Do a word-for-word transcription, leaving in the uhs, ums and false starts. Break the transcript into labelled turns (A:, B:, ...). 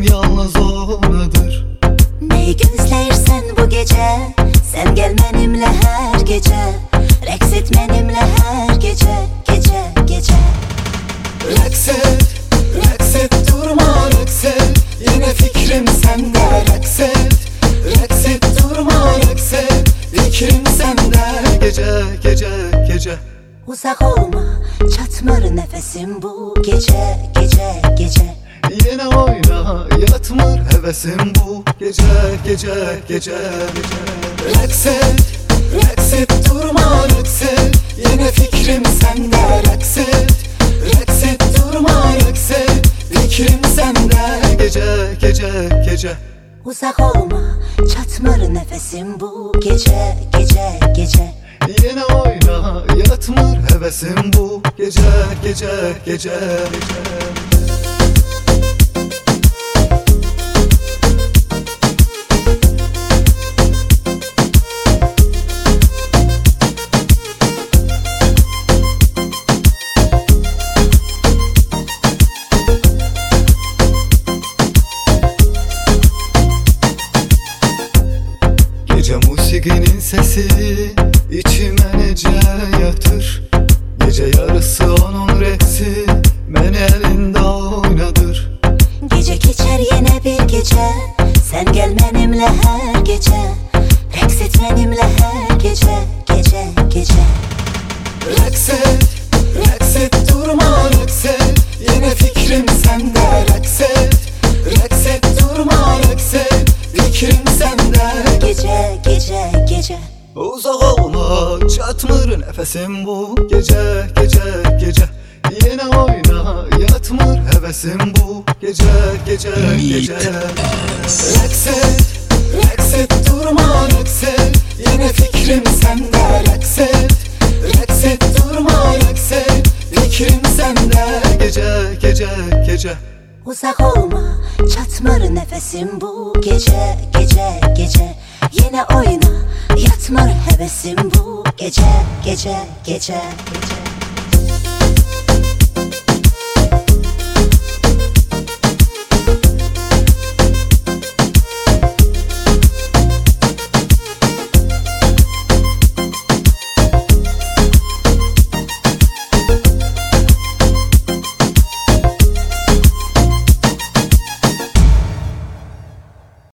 A: yalnız onadır.
B: Neyi gözləyirsən bu gece? Sen gel benimle her gece, rəqs et benimle her gece, gece, gece.
A: Rəqs et, rəqs et, durma rəqs et, yine fikrim sende. Rəqs et, rəqs et, durma rəqs et, fikrim sende. Gece, gece, gece.
B: Uzak olma, çatmır nefesim bu gece, gece, gece.
A: Yine oyna, yatmır hevesim bu gece, gece, gece, gece. Rəqs et, rəqs et, durma rəqs et, yine fikrim sende. Rəqs et, rəqs et, durma rəqs et, fikrim sende. Gece, gece, gece.
B: Uzak olma, çatmır nefesim bu gece, gece, gece.
A: Yine oyna, yatmır hevesim bu gece, gece, gece, gece. Gece musikinin sesi içime nece yatır. Gece yarısı onun reksi beni elinde oynadır.
B: Gece geçer yine bir gece, sen gel benimle her gece, rəqs et benimle her gece, gece, gece.
A: Rəqs et, rəqs et, durma rəqs et, yine fikrim sende. Rəqs et, rəqs et, durma rəqs et, fikrim sende.
B: Gece, gece, gece.
A: Uzak olma, çatmır nefesim bu gece, gece, gece. Yine oyna, yatmır hevesim bu gece, gece, gece. Rəqs et, rəqs et, durma rəqs et, yine fikrim sende. Rəqs et, rəqs et, durma rəqs et, fikrim sende. Gece, gece, gece.
B: Uzak olma, çatmır nefesim bu gece, gece, gece. Yine oyna, yatmır hevesim bu gece, gece, gece, gece.